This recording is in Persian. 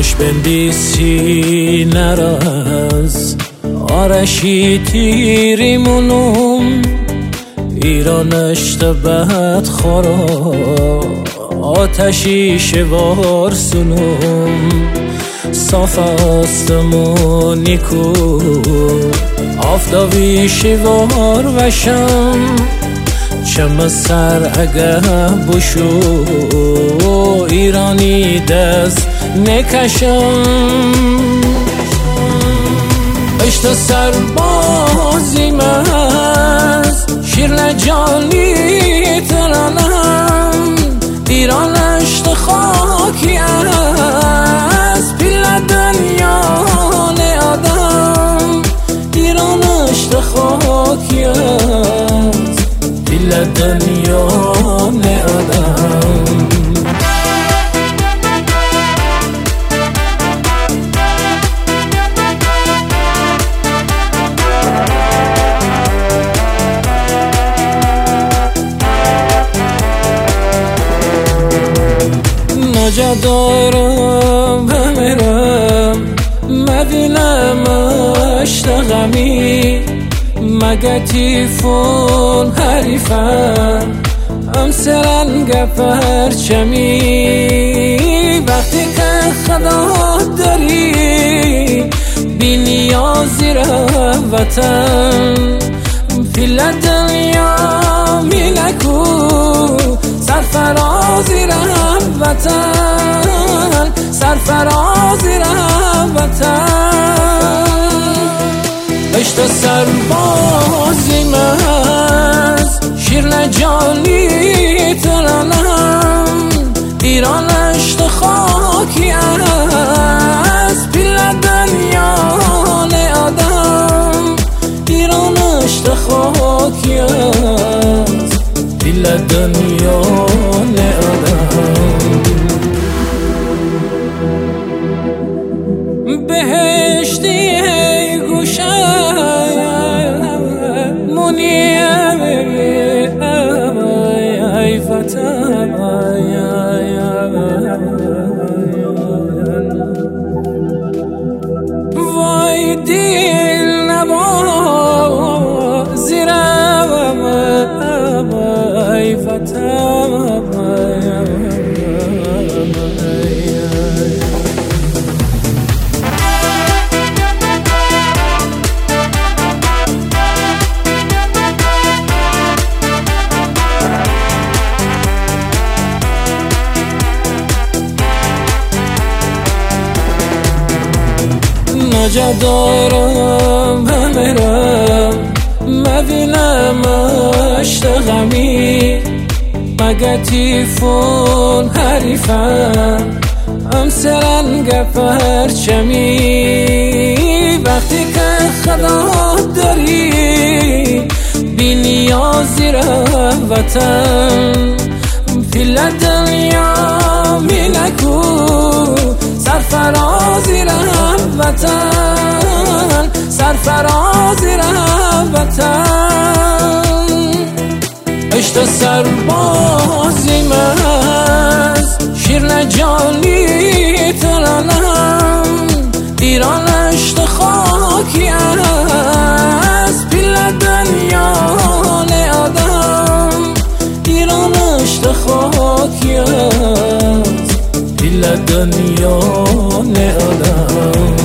خوش بندیسی نراز آرشی تیریمونم ایرانش تبت خورا آتشی شوار سنم صاف آسمونی کو آفتابی شوار وشم چم سر اگه بشو ایرانی دست نکشم اشت سربازی مز شیر لجالی ترانم ایران اشت خاکی از پیل دنیا آدم ایران اشت خاکی از پیل دنیا آدم نجا دارم بمیرم مدینم اشتغمی مگه تیفون حریفم امسرنگ پرچمی وقتی که خدا داری بی نیازی را وطن پیل دنیا میلکو سرفرازی را وطن سرفرازی را وطن اشت سربازی مز شیر لجالی ترانم ایران اشت خاکی از پیل دنیا آدم ایران اشت خاکی از پیل دنیا بهشتی گوشه منیم ای وطن وای دل نبا زیرم ای وطن نجا دارم بمیرم مدینم اشتغمی مگه تیفون حریفم امسرنگ پرچمی وقتی که خدا داری بی نیازی را وطن پیل دنیا میلکو سرفرازی را وطن سرفرازی را وطن اشت سربازی مز شیر لجالی ترانم ایران اشت خاکی از پیل دنیا آدم ایران اشت خاکی از پیل دنیا آدم